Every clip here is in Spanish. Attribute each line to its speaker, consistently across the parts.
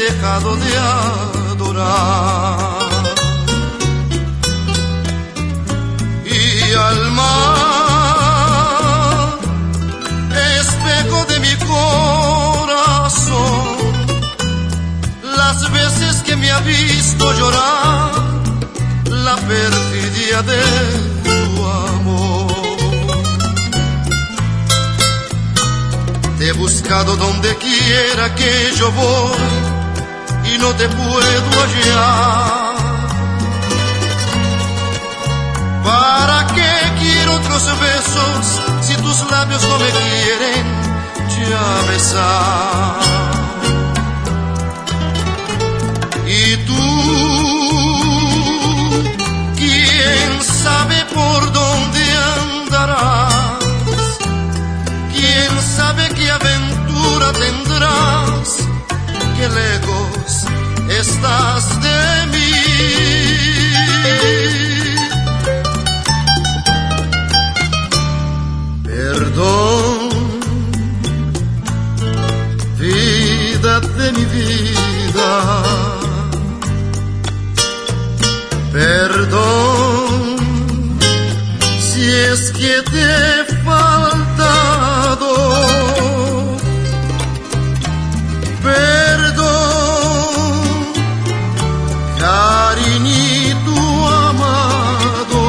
Speaker 1: dejado de adorar. Y al mar, espejo de mi corazón, las veces que me ha visto llorar la perfidia de tu amor. Te he buscado donde quiera que yo voy y no te puedo hallar. ¿Para qué quiero otros besos si tus labios no me quieren ya besar? Y tú, ¿quién sabe por dónde andarás? ¿Quién sabe qué aventura tendrás? Qué lejos estás de mí. Perdón, vida de mi vida. Perdón, si es que te he faltado. Perdón, cariñito amado,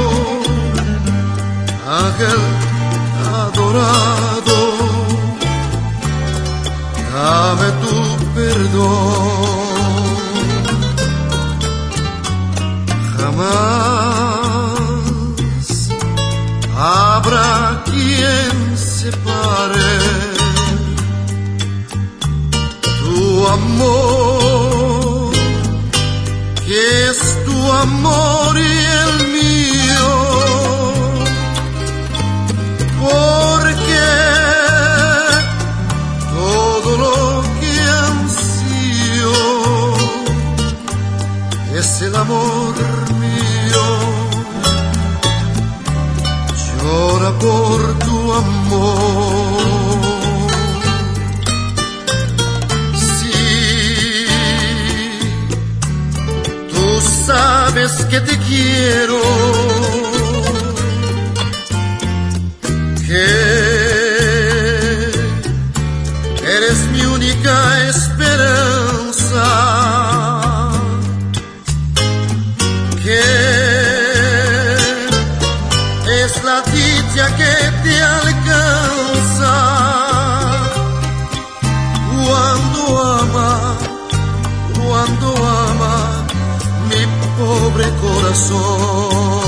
Speaker 1: ángel adorado, dame tu perdón. Jamás habrá quien separe tu amor, que es tu amor y el mío, porque todo lo que ansío es el amor mío. Llora por tu amor. Sí, tú sabes que te quiero, que eres mi única esperanza, que es la dicha que te alcanza cuando ama mi pobre corazón.